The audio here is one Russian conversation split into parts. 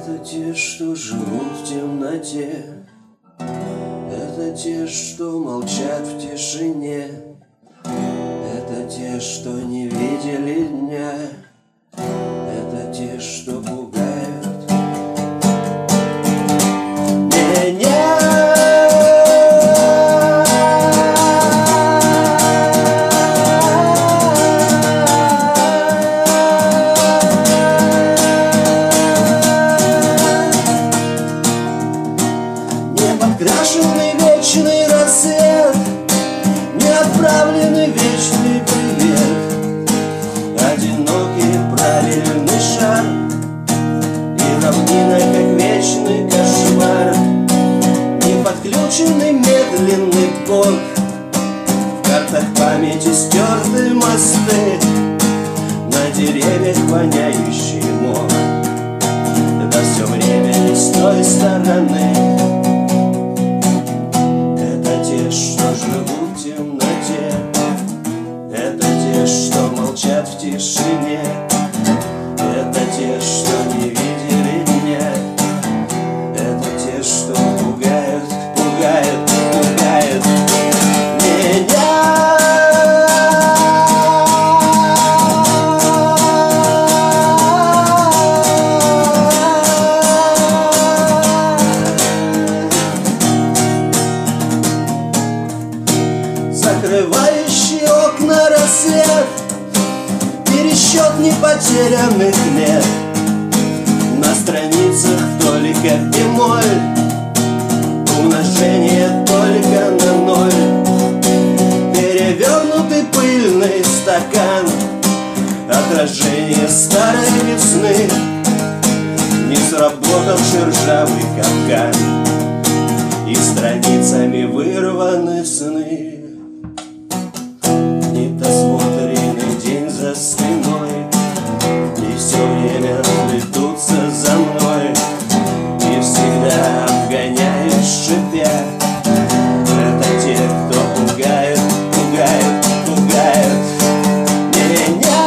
Это те, что живут в темноте, это те, что молчат в тишине, это те, что не видели дня, это те, что пугают меня. Подкрашенный вечный рассвет, неотправленный вечный привет, одинокий правильный шар и равнина, как вечный кошмар, неподключенный медленный бог, в картах памяти стерты мосты, на деревьях воняющий мох, да все время не с той стороны. Что живут в темноте, это те, что молчат в тишине, это те, что не видели дня, это те, что пугают, пугают, пугают меня. Закрывающий окна рассвет, пересчет непотерянных лет, на страницах только бемоль, умножение только на ноль, перевернутый пыльный стакан, отражение старой весны, не сработавший ржавый капкан, и страницами вырваны сны. Недосмотренный день за спиной, и все время плетутся за мной, и всегда обгоняешь, шипя. Это те, кто пугает, пугает, пугает меня.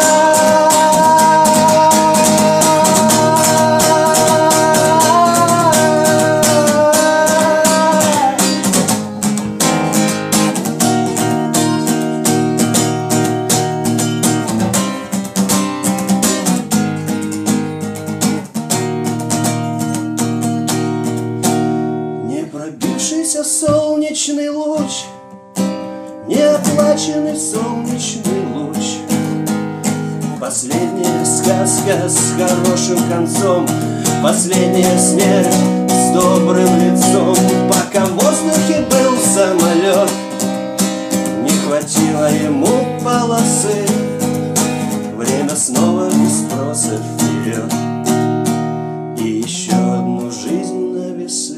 Пробившийся солнечный луч, неоплаченный солнечный луч, последняя сказка с хорошим концом, последняя смерть с добрым лицом. Пока в воздухе был самолет, не хватило ему полосы, время снова без спроса вперед, и еще одну жизнь на весы.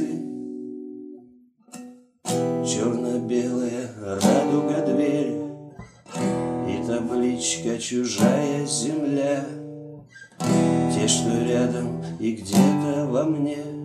Черно-белая радуга дверь и табличка «Чужая земля», те, что рядом и где-то во мне.